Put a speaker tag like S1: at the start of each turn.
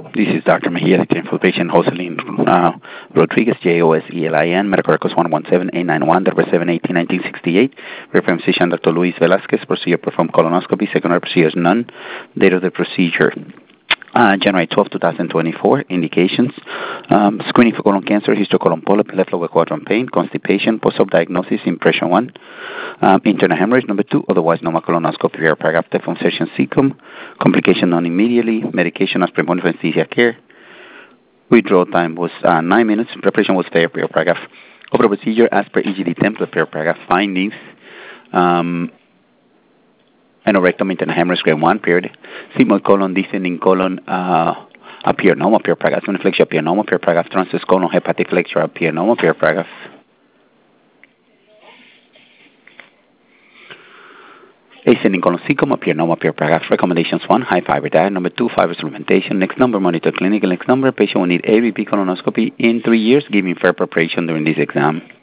S1: This is Dr. Mejia, the for patient Joselin Rodriguez, Joselin, medical records 117891, December 7, 1968. Reference physician Dr. Luis Velasquez, procedure performed colonoscopy, secondary procedures none. Date of the procedure. January 12, 2024. Indications: screening for colon cancer, histocolon polyp, left lower quadrant pain, constipation, post-op diagnosis, impression 1, internal hemorrhage number 2, otherwise normal colonoscopy, paragraph from session cecum, complication non immediately, medication as preponderant for anesthesia care. Withdrawal time was 9 minutes. Preparation was fair, paragraph. Over the procedure as per EGD template, paragraph. Findings: anorectum, internal hemorrhage, grade 1, period. Sigmoid colon, descending colon, appear normal, paragraph. Flexure appear normal, paragraph. Transverse colon, hepatic flexure appear normal, paragraph. Ascending colon cecum appear normal, paragraph. Recommendations: 1, high fiber diet. Number 2, fiber supplementation. Next number, monitor clinical. Next number, patient will need a repeat colonoscopy in 3 years, giving fair preparation during this exam.